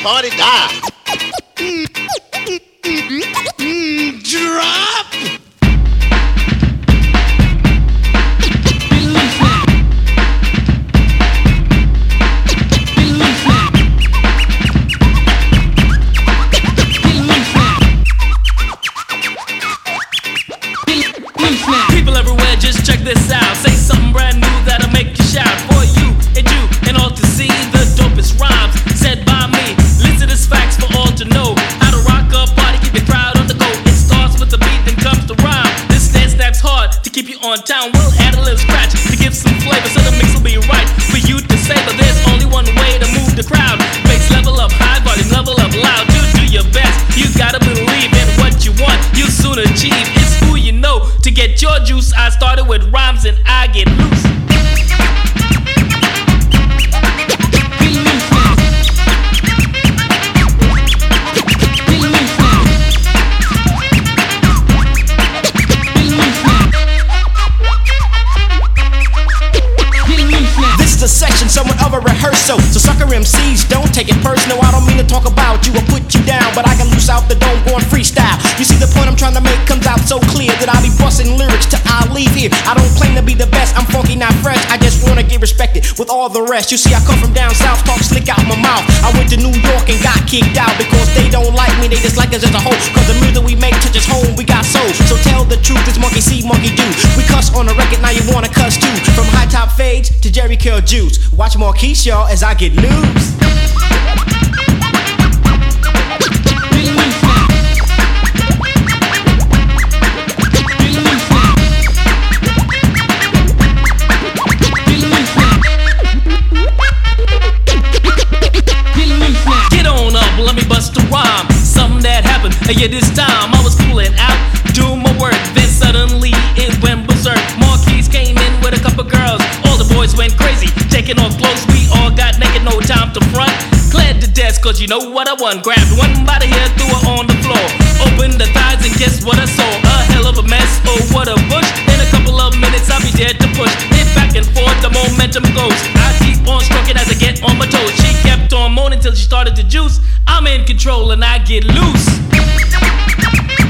party die. Drop! People everywhere, just check this out. Say something brand new that'll make you shout. For you and all to see the dopest rhymes said by me. Listen to facts for all to know. How to rock a party, keep the crowd on the go. It starts with the beat, then comes the rhyme. This dance snaps hard to keep you on town. We'll add a little scratch to give some flavor, so the mix will be right for you to savor. There's only one way to move the crowd. Bass level up high, volume level up loud. You do your best, you gotta believe in what you want. You'll soon achieve. It's who you know. To get your juice, I started with rhymes and I get loose. A session, somewhat of a rehearsal. So sucker MCs, don't take it personal. I don't mean to talk about you or put you down, but I can loose out the dome going freestyle. You see the point I'm trying to make comes out so clear that I'll be busting lyrics till I leave here. I don't claim to be the best, I'm funky, not fresh. I just wanna get respected with all the rest. You see, I come from down south, talk slick out my mouth. I went to New York and got kicked out because they don't like me, they dislike us as a whole. Cause the music we make touches home, we got soul. So tell the truth, it's monkey see, monkey do. We cuss on the record, now you wanna cuss too. From high top fades to Jerry Curl juice. Watch Marquise, y'all, as I get loose. Get on up, let me bust a rhyme. Something that happened, yeah, this time I was cooling out, doing my work. Then suddenly it went berserk. Marquise came in with a couple girls. All the boys went crazy, taking off clothes. We all got naked, no time to front. Cleared the desk, cause you know what I want. Grabbed one by the hair, threw her on the floor. Opened the thighs and guess what I saw? A hell of a mess, oh what a bush. In a couple of minutes I'll be dead to push. Hit back and forth, the momentum goes. I keep on stroking as I get on my toes. She kept on moaning till she started to juice. I'm in control and I get loose.